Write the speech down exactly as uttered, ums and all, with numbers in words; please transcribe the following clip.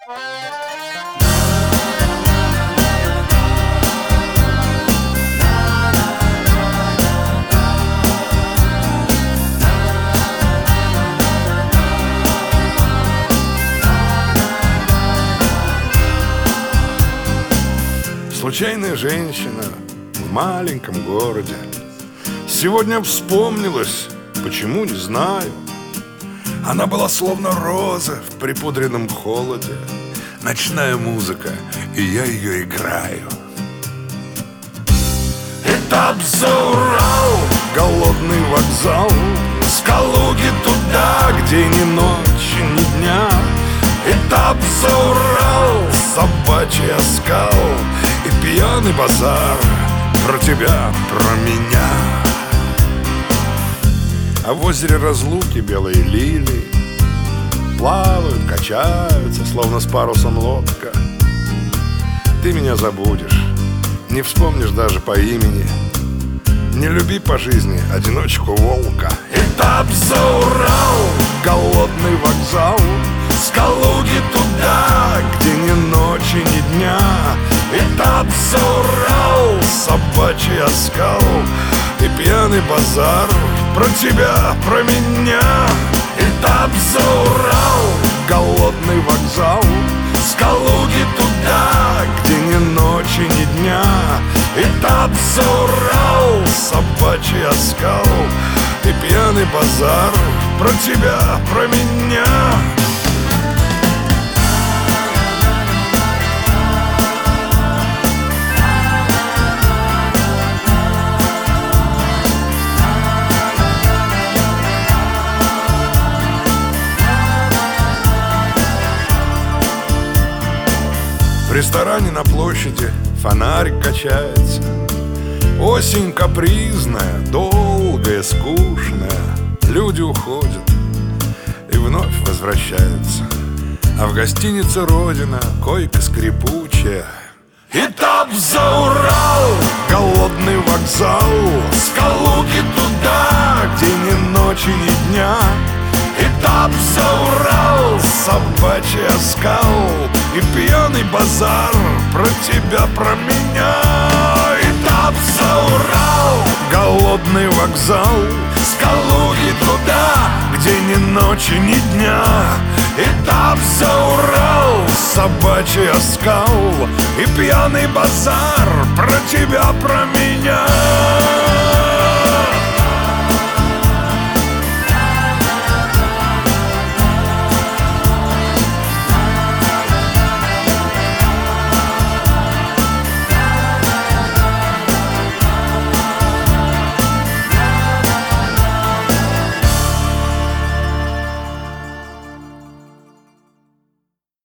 Случайная женщина в маленьком городе сегодня вспомнилась, почему не знаю. Она была словно роза в припудренном холоде. Ночная музыка, и я ее играю. Этап за Урал, голодный вокзал, с Калуги туда, где ни ночи, ни дня. Этап за Урал, собачий оскал и пьяный базар про тебя, про меня. А в озере разлуки белые лилии плавают, качаются, словно с парусом лодка. Ты меня забудешь, не вспомнишь даже по имени. Не люби по жизни одиночку волка. Этап за Урал, голодный вокзал, с Калуги туда, где ни ночи, ни дня. Этап за Урал, собачий оскал и пьяный базар про тебя, про меня. Этап за Урал, голодный вокзал, с Калуги туда, где ни ночи, ни дня. Этап за Урал, собачий оскал и пьяный базар про тебя, про меня. В ресторане на площади фонарик качается. Осень капризная, долгая, скучная. Люди уходят и вновь возвращаются. А в гостинице Родина койка скрипучая. Этап за Урал, голодный вокзал, с Калуги туда, где ни ночи, ни дня. Этап за Урал, собачий оскал и пьяный базар про тебя, про меня. Этап за Урал, голодный вокзал, с Калуги туда, где ни ночи, ни дня. Этап за Урал, собачий оскал и пьяный базар про тебя, про меня.